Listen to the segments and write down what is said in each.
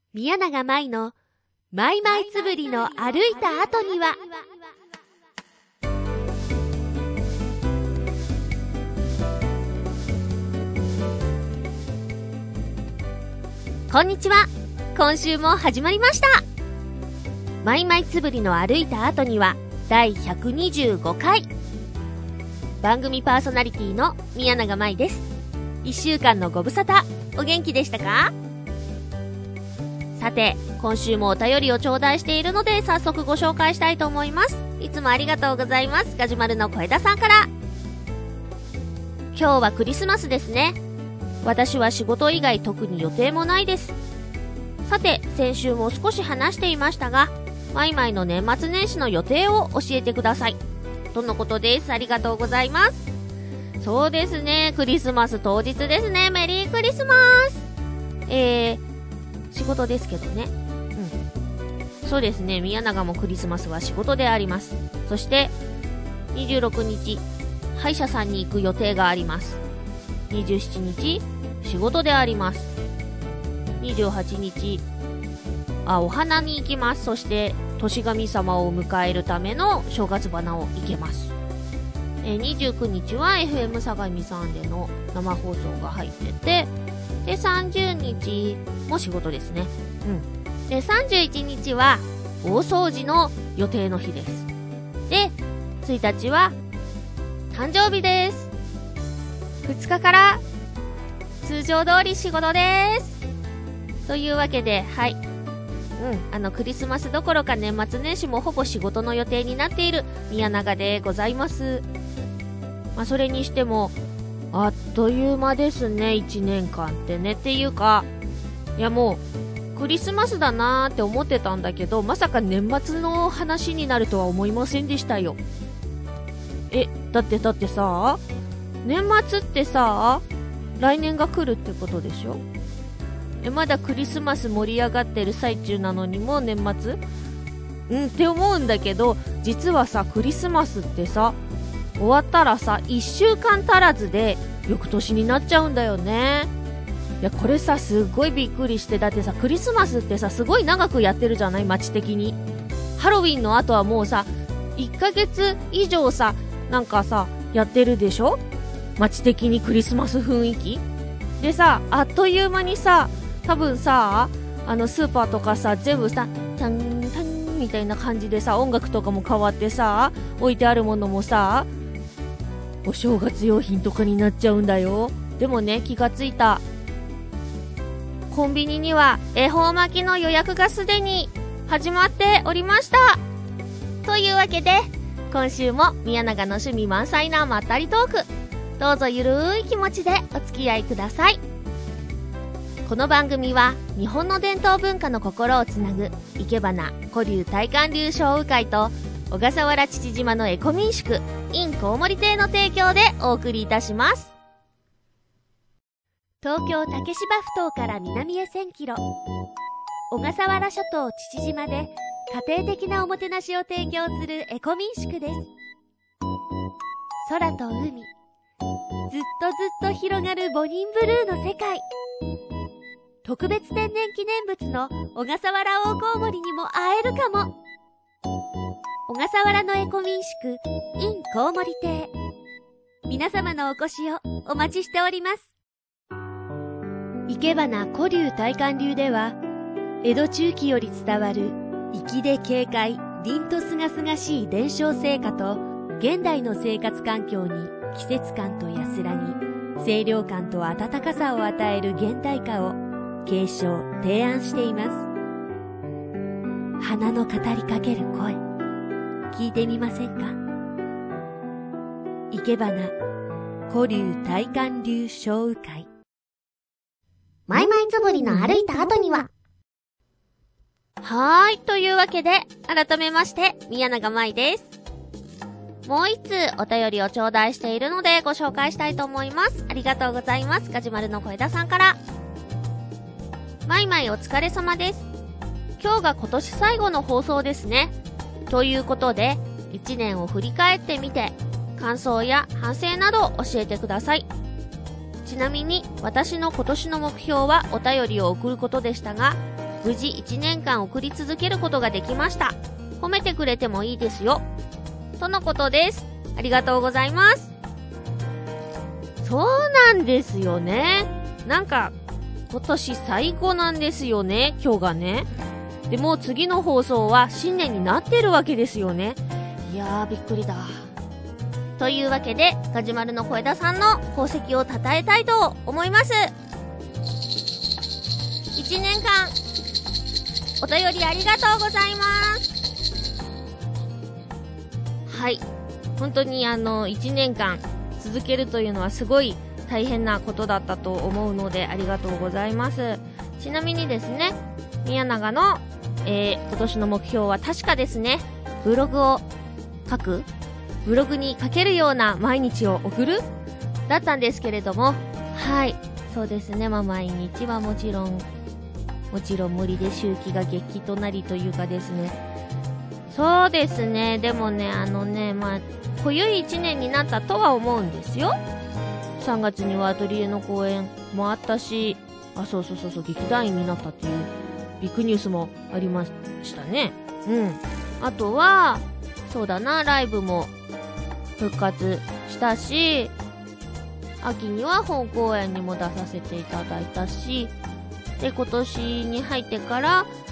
宮永舞のマイマイつぶりの歩いた後には。こんにちは。今週も始まりました。マイマイつぶりの歩いた後には第125回。番組パーソナリティの宮永舞です。1週間のご無沙汰、お元気でしたか？さて、今週もお便りを頂戴しているので早速ご紹介したいと思います。いつもありがとうございます。ガジュマルの小枝さんから。今日はクリスマスですね。私は仕事以外特に予定もないです。さて、先週も少し話していましたが、マイマイの年末年始の予定を教えてください。とのことです。ありがとうございます。そうですね、クリスマス当日ですね。メリークリスマス。仕事ですけどね。そうですね、宮永もクリスマスは仕事であります。そして26日歯医者さんに行く予定があります。27日仕事であります。28日お花に行きます。そして年神様を迎えるための正月花を行けます。29日は FM 相模さんでの生放送が入ってて、で30日も仕事ですね。で31日は大掃除の予定の日です。で1日は誕生日です。2日から通常通り仕事です。というわけで、はい、クリスマスどころか年末年始もほぼ仕事の予定になっている宮永でございます。それにしてもあっという間ですね、1年間ってね。っていうか、いやもうクリスマスだなーって思ってたんだけど、まさか年末の話になるとは思いませんでしたよ。だってさ、年末ってさ、来年が来るってことでしょ？まだクリスマス盛り上がってる最中なのにもう年末？って思うんだけど、実はさ、クリスマスってさ、終わったらさ、1週間足らずで翌年になっちゃうんだよね。いや、これさ、すっごいびっくりして。だってさ、クリスマスってさ、すごい長くやってるじゃない、街的に。ハロウィンの後はもうさ、1ヶ月以上さ、なんかさ、やってるでしょ？街的にクリスマス雰囲気でさ、あっという間にさ、多分さ、スーパーとかさ、全部さ、タンタンみたいな感じでさ、音楽とかも変わってさ、置いてあるものもさ、お正月用品とかになっちゃうんだよ。でもね、気がついた。コンビニには恵方巻きの予約がすでに始まっておりました。というわけで、今週も宮永の趣味満載なまったりトーク、どうぞゆるい気持ちでお付き合いください。この番組は日本の伝統文化の心をつなぐいけばな古流大観流商雨会と小笠原父島のエコ民宿 in コウモリ亭の提供でお送りいたします。東京竹芝埠頭から南へ1000キロ、小笠原諸島父島で家庭的なおもてなしを提供するエコ民宿です。空と海、ずっとずっと広がるボニンブルーの世界。特別天然記念物の小笠原大コウモリにも会えるかも。小笠原のエコ民宿 in コウモリ亭、皆様のお越しをお待ちしております。いけばな古流大観流では、江戸中期より伝わる粋で軽快、凛とすがすがしい伝承成果と、現代の生活環境に季節感と安らぎ、清涼感と温かさを与える現代化を継承提案しています。花の語りかける声、聞いてみませんか？いけばな古流大観流商雨会。マイマイつぶりの歩いた後には。というわけで、改めまして宮永舞です。もう一通お便りを頂戴しているのでご紹介したいと思います。ありがとうございます。ガジュマルの小枝さんから。マイマイお疲れ様です。今日が今年最後の放送ですね。ということで、1年を振り返ってみて、感想や反省など教えてください。ちなみに私の今年の目標はお便りを送ることでしたが、 無事1年間送り続けることができました。褒めてくれてもいいですよ。とのことです。ありがとうございます。そうなんですよね。なんか、今年最後なんですよね、今日がね。でも次の放送は新年になってるわけですよね。いやー、びっくりだ。というわけで、ガジュマルの小枝さんの功績を称えたいと思います。1年間、お便りありがとうございます。はい。本当に1年間続けるというのはすごい大変なことだったと思うのでありがとうございます。ちなみにですね、宮永の、今年の目標は確かですね、ブログを書く、ブログに書けるような毎日を送るだったんですけれども、はい、そうですね、毎日はもちろん無理で周期が激となりというかですね、そうですね、でもね、濃ゆい1年になったとは思うんですよ。3月にはアトリエの公演もあったし、そう劇団員になったっていうビッグニュースもありましたね。あとはそうだな、ライブも復活したし、秋には本公演にも出させていただいたし、で今年に入ってから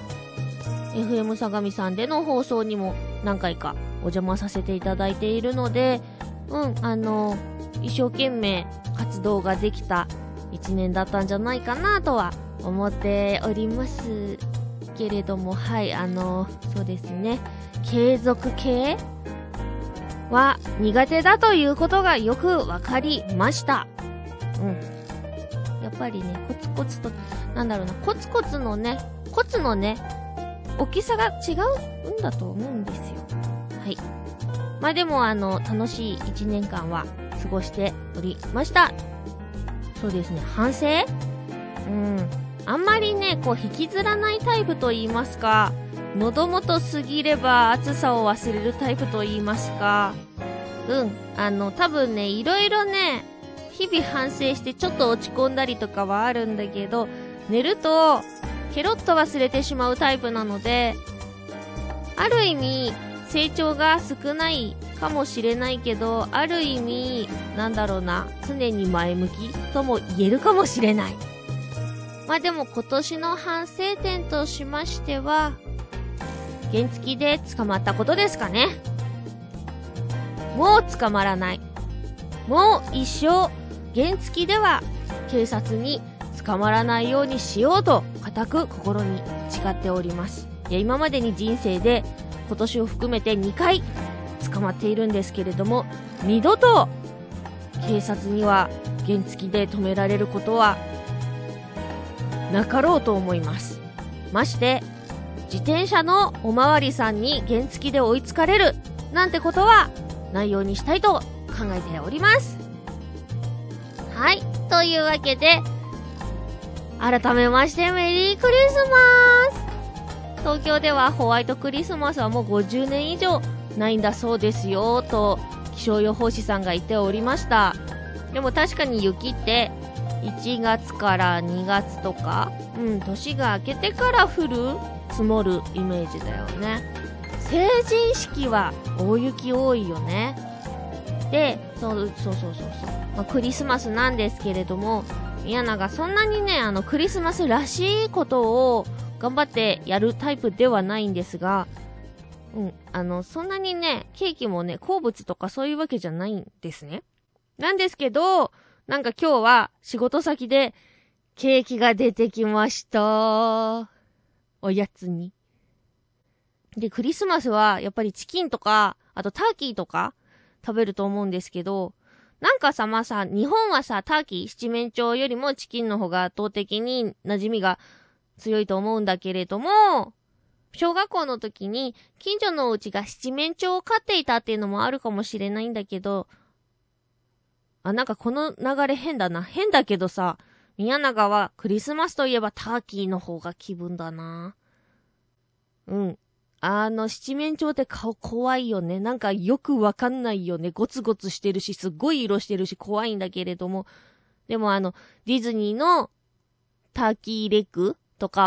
FM 相模さんでの放送にも何回かお邪魔させていただいているので、一生懸命活動ができた1年だったんじゃないかなとは思っておりますけれども、はい、そうですね、継続系は苦手だということがよくわかりました。やっぱりね、コツコツと、コツコツのね、コツのね、大きさが違うんだと思うんですよ。はい。でも楽しい1年間は過ごしておりました。そうですね、反省？あんまりね、引きずらないタイプと言いますか、喉元すぎれば暑さを忘れるタイプと言いますか、多分ね、いろいろね、日々反省してちょっと落ち込んだりとかはあるんだけど、寝るとケロッと忘れてしまうタイプなので、ある意味成長が少ないかもしれないけど、ある意味常に前向きとも言えるかもしれない。でも今年の反省点としましては、原付で捕まったことですかね。もう捕まらない。もう一生原付では警察に捕まらないようにしようと固く心に誓っております。今までに人生で今年を含めて2回捕まっているんですけれども、二度と警察には原付で止められることはなかろうと思います。まして自転車のおまわりさんに原付で追いつかれるなんてことはないようにしたいと考えております。はい、というわけで改めましてメリークリスマス。東京ではホワイトクリスマスはもう50年以上ないんだそうですよと気象予報士さんが言っておりました。でも確かに雪って1月から2月とか、年が明けてから降る積もるイメージだよね。成人式は大雪多いよね。で、そう、クリスマスなんですけれども、宮永そんなにね、クリスマスらしいことを頑張ってやるタイプではないんですが、そんなにね、ケーキもね、好物とかそういうわけじゃないんですね。なんですけど、今日は仕事先でケーキが出てきました。おやつに。で、クリスマスはやっぱりチキンとか、あとターキーとか食べると思うんですけど、日本はターキー、七面鳥よりもチキンの方が圧倒的に馴染みが強いと思うんだけれども、小学校の時に近所のお家が七面鳥を飼っていたっていうのもあるかもしれないんだけど、この流れ変だな。変だけど宮永はクリスマスといえばターキーの方が気分だな。七面鳥って顔怖いよね。よくわかんないよね。ゴツゴツしてるし、すっごい色してるし、怖いんだけれども。でもディズニーのターキーレッグとかは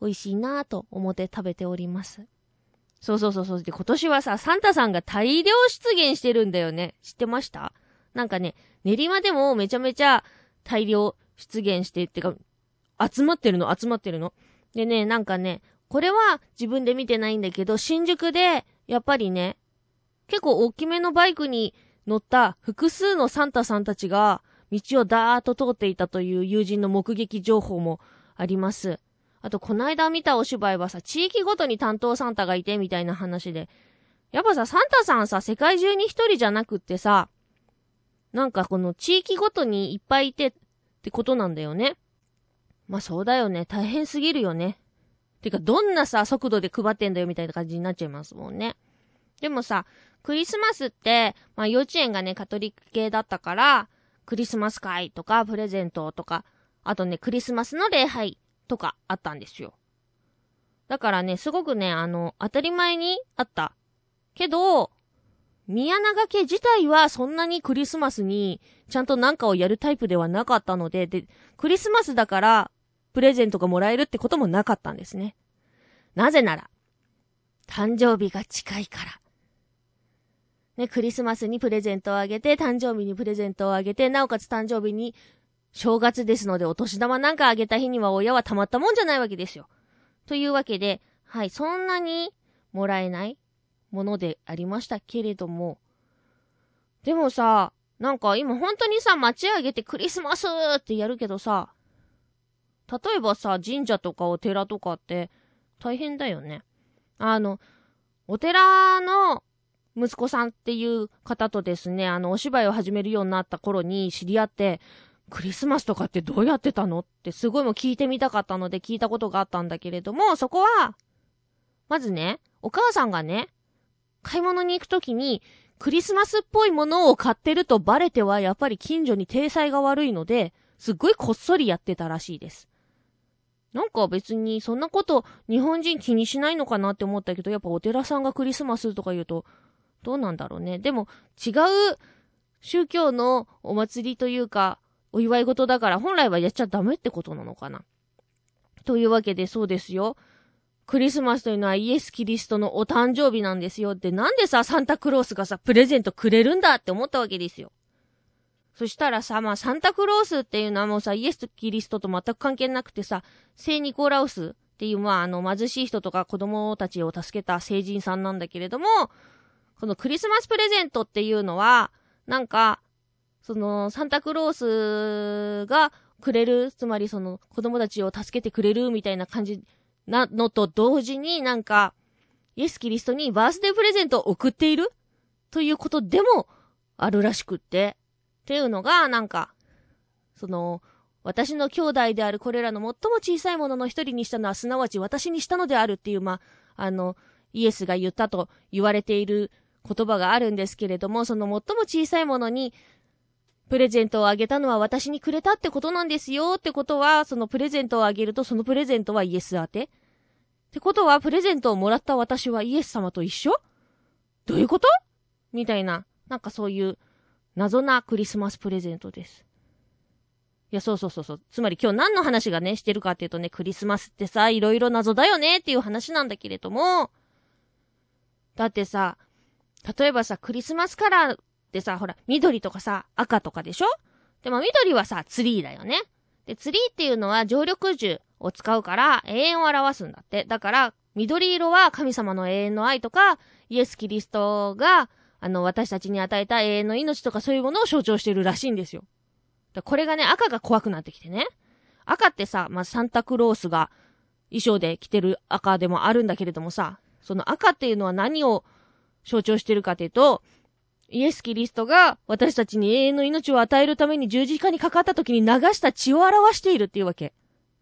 美味しいなぁと思って食べております。そう。で、今年はさ、サンタさんが大量出現してるんだよね。知ってました？なんかね、練馬でもめちゃめちゃ大量出現してってか、集まってるの。でね、なんかね、これは自分で見てないんだけど、新宿で、やっぱりね、結構大きめのバイクに乗った複数のサンタさんたちが、道をダーッと通っていたという友人の目撃情報もあります。あと、この間見たお芝居はさ、地域ごとに担当サンタがいてみたいな話で。やっぱさ、サンタさんさ、世界中に一人じゃなくってさ、なんかこの地域ごとにいっぱいいてってことなんだよね。まあそうだよね。大変すぎるよね。てか、どんなさ、速度で配ってんだよみたいな感じになっちゃいますもんね。でもさ、クリスマスって、まあ幼稚園がね、カトリック系だったから、クリスマス会とか、プレゼントとか、あとね、クリスマスの礼拝とかあったんですよ。だからね、すごくね、当たり前にあった。けど、宮永家自体はそんなにクリスマスにちゃんとなんかをやるタイプではなかったので、クリスマスだからプレゼントがもらえるってこともなかったんですね。なぜなら、誕生日が近いから。ね、クリスマスにプレゼントをあげて、誕生日にプレゼントをあげて、なおかつ誕生日に正月ですのでお年玉なんかあげた日には親はたまったもんじゃないわけですよ。というわけで、はい、そんなにもらえないものでありましたけれども、でもさ、なんか今本当にさ、街上げてクリスマスってやるけどさ、例えばさ、神社とかお寺とかって大変だよね。お寺の息子さんっていう方とですね、お芝居を始めるようになった頃に知り合って、クリスマスとかってどうやってたのってすごいもう聞いてみたかったので聞いたことがあったんだけれども、そこは、まずね、お母さんがね、買い物に行くときにクリスマスっぽいものを買ってるとバレてはやっぱり近所に体裁が悪いので、すっごいこっそりやってたらしいです。なんか別にそんなこと日本人気にしないのかなって思ったけど、やっぱお寺さんがクリスマスとか言うとどうなんだろうね。でも違う宗教のお祭りというかお祝い事だから本来はやっちゃダメってことなのかな。というわけでそうですよ。クリスマスというのはイエス・キリストのお誕生日なんですよ。で、なんでさ、サンタクロースがさ、プレゼントくれるんだって思ったわけですよ。そしたらさ、まあ、サンタクロースっていうのはもうさ、イエス・キリストと全く関係なくてさ、聖ニコラウスっていう、まあ、貧しい人とか子供たちを助けた聖人さんなんだけれども、このクリスマスプレゼントっていうのは、なんか、サンタクロースがくれる、つまり子供たちを助けてくれるみたいな感じなのと同時になんか、イエス・キリストにバースデープレゼントを送っているということでもあるらしくって。っていうのが、なんか、私の兄弟であるこれらの最も小さいものの一人にしたのは、すなわち私にしたのであるっていう、イエスが言ったと言われている言葉があるんですけれども、その最も小さいものに、プレゼントをあげたのは私にくれたってことなんですよってことは、そのプレゼントをあげるとそのプレゼントはイエス宛てってことは、プレゼントをもらった私はイエス様と一緒？どういうこと？みたいな、なんかそういう謎なクリスマスプレゼントです。いや、そう。つまり今日何の話がね、してるかっていうとね、クリスマスってさ、いろいろ謎だよねっていう話なんだけれども、だってさ、例えばさ、クリスマスカラーでさ、ほら、緑とかさ、赤とかでしょ？でも緑はさ、ツリーだよね。で、ツリーっていうのは常緑樹を使うから永遠を表すんだって。だから、緑色は神様の永遠の愛とか、イエス・キリストが、私たちに与えた永遠の命とかそういうものを象徴してるらしいんですよ。これがね、赤が怖くなってきてね。赤ってさ、サンタクロースが衣装で着てる赤でもあるんだけれどもさ、その赤っていうのは何を象徴してるかっていうと、イエス・キリストが私たちに永遠の命を与えるために十字架にかかった時に流した血を表しているっていうわけ。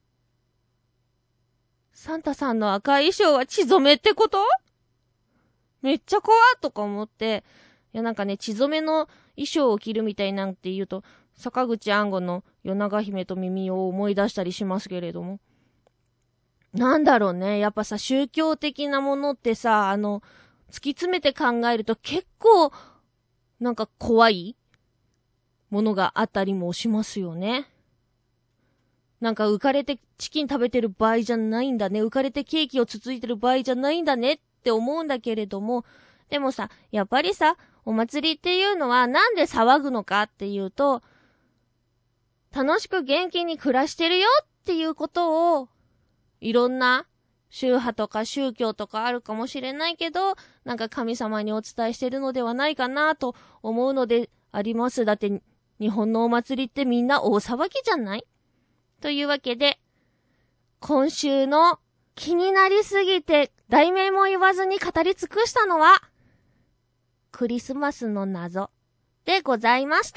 サンタさんの赤い衣装は血染めってこと？めっちゃ怖っとか思って、いやなんかね、血染めの衣装を着るみたいなんて言うと、坂口安吾の夜長姫と耳を思い出したりしますけれども。なんだろうね、やっぱさ、宗教的なものってさ、突き詰めて考えると結構、なんか怖いものがあったりもしますよね。 なんか浮かれてチキン食べてる場合じゃないんだね。浮かれてケーキをつついてる場合じゃないんだねって思うんだけれども、でもさ、やっぱりさ、お祭りっていうのはなんで騒ぐのかっていうと、楽しく元気に暮らしてるよっていうことを、いろんな宗派とか宗教とかあるかもしれないけど、なんか神様にお伝えしてるのではないかなと思うのであります。だって日本のお祭りってみんな大騒ぎじゃない？というわけで、今週の気になりすぎて題名も言わずに語り尽くしたのは、クリスマスの謎でございました。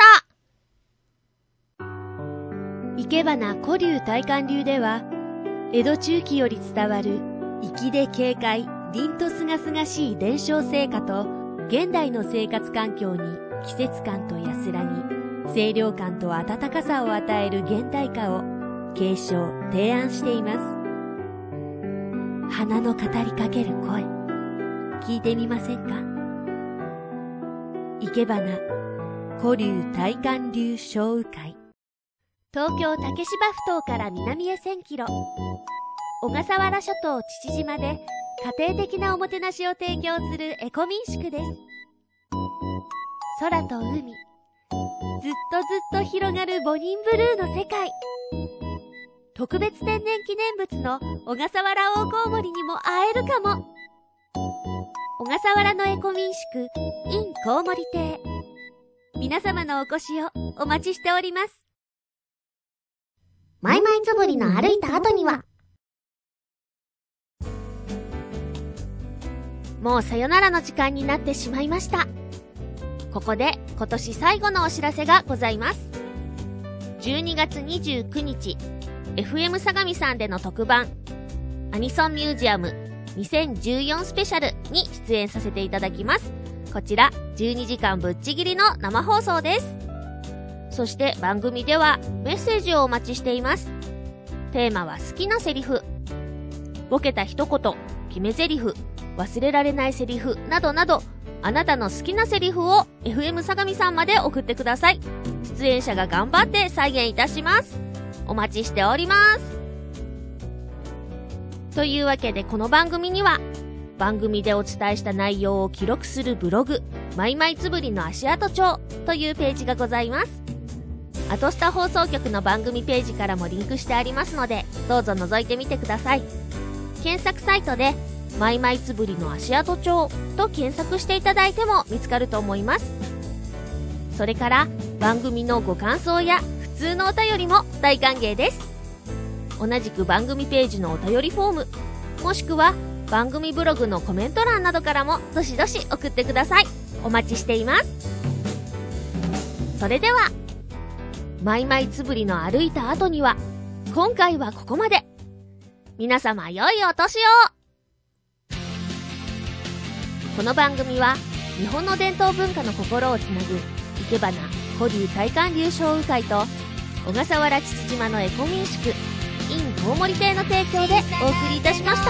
生け花古流大観流では、江戸中期より伝わる粋で軽快、凛とすがすがしい伝承成果と、現代の生活環境に季節感と安らぎ、清涼感と温かさを与える現代化を継承、提案しています。花の語りかける声、聞いてみませんか？生け花古流大観流小雨会。東京竹芝埠頭から南へ1000キロ、小笠原諸島父島で家庭的なおもてなしを提供するエコ民宿です。空と海、ずっとずっと広がるボニンブルーの世界。特別天然記念物の小笠原大コウモリにも会えるかも。小笠原のエコ民宿 in コウモリ亭、皆様のお越しをお待ちしております。マイマイつぶりの歩いた後には、もうさよならの時間になってしまいました。ここで今年最後のお知らせがございます。12月29日 FM 相模さんでの特番アニソンミュージアム2014スペシャルに出演させていただきます。こちら12時間ぶっちぎりの生放送です。そして番組ではメッセージをお待ちしています。テーマは好きなセリフ、ボケた一言、決め台詞、忘れられないセリフなどなど、あなたの好きなセリフを FM 相模さんまで送ってください。出演者が頑張って再現いたします。お待ちしております。というわけで、この番組には番組でお伝えした内容を記録するブログ、マイマイつぶりの足跡帳というページがございます。アトスタ放送局の番組ページからもリンクしてありますので、どうぞ覗いてみてください。検索サイトでマイマイつぶりの足跡帳と検索していただいても見つかると思います。それから番組のご感想や普通のお便りも大歓迎です。同じく番組ページのお便りフォーム、もしくは番組ブログのコメント欄などからもどしどし送ってください。お待ちしています。それでは、マイマイつぶりの歩いた後には、今回はここまで。皆様良いお年を。この番組は日本の伝統文化の心をつなぐ生け花古流大観流小雨会と小笠原父島のエコ民宿 in コウモリ亭の提供でお送りいたしました。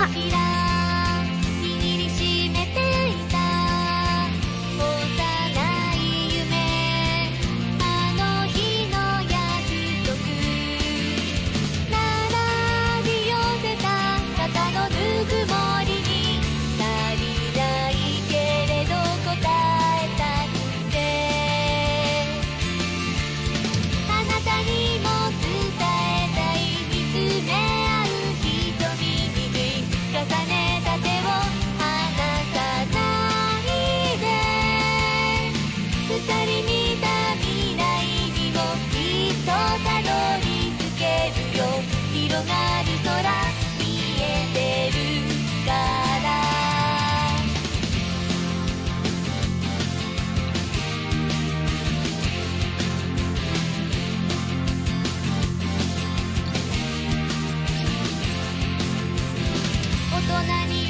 大人に